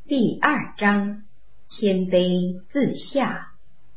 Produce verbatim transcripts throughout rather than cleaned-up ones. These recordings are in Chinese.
第二章，谦卑自下。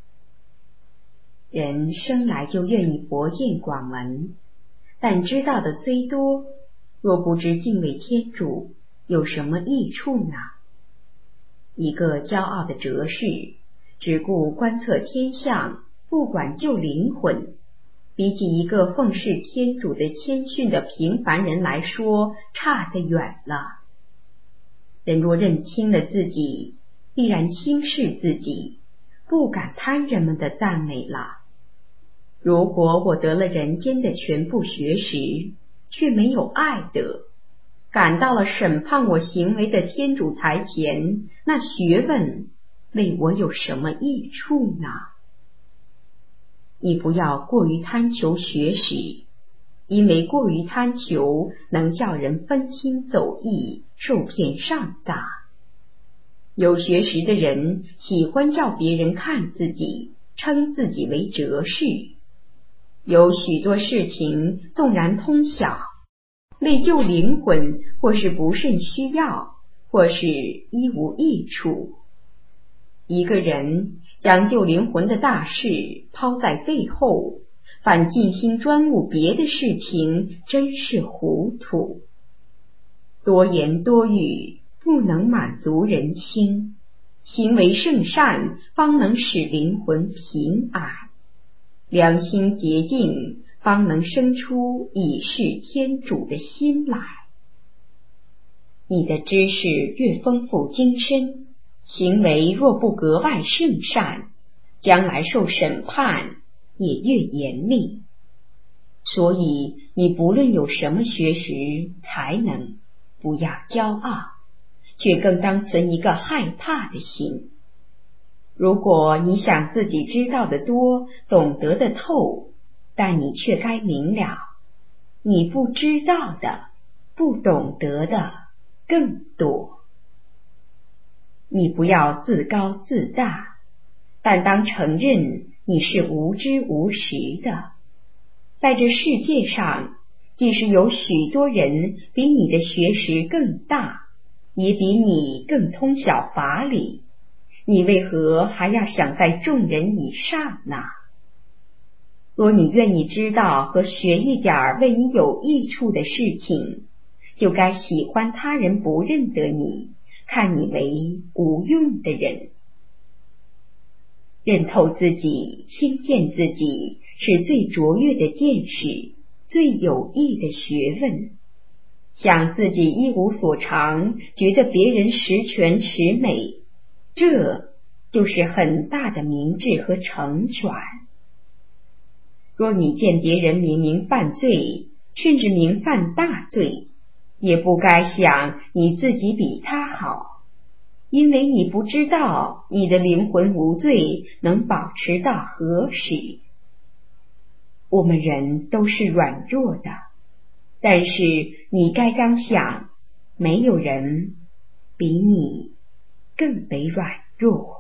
人生来就愿意博见广闻，但知道的虽多，若不知敬畏天主，有什么益处呢？一个骄傲的哲士，只顾观测天象，不管救灵魂，比起一个奉事天主的谦逊的平凡人来说，差得远了。人若认清了自己，必然轻视自己，不敢贪人们的赞美了。如果我得了人间的全部学识，却没有爱德，赶到了审判我行为的天主台前，那学问为我有什么益处呢？你不要过于贪求学识，因为过于贪求能叫人分清走意，受骗上当。有学识的人喜欢叫别人看自己，称自己为哲士。有许多事情纵然通晓，为救灵魂或是不甚需要，或是一无益处。一个人将救灵魂的大事抛在背后，反尽心专务别的事情，真是糊涂。多言多语不能满足人心，行为圣善方能使灵魂平安，良心洁净方能生出以事天主的心来。你的知识越丰富精深，行为若不格外圣善，将来受审判也越严厉。所以你不论有什么学识才能，不要骄傲，却更当存一个害怕的心。如果你想自己知道的多，懂得的透，但你却该明了，你不知道的，不懂得的更多。你不要自高自大，但当承认你是无知无识的。在这世界上，即使有许多人比你的学识更大，也比你更通晓法理，你为何还要想在众人以上呢？若你愿意知道和学一点为你有益处的事情，就该喜欢他人不认得你，看你为无用的人。认透自己，轻贱自己，是最卓越的见识，最有益的学问。想自己一无所长，觉得别人十全十美，这就是很大的明智和成全。若你见别人明明犯罪，甚至明犯大罪，也不该想你自己比他好，因为你不知道你的灵魂无罪能保持到何时。我们人都是软弱的，但是你该刚想，没有人比你更为软弱。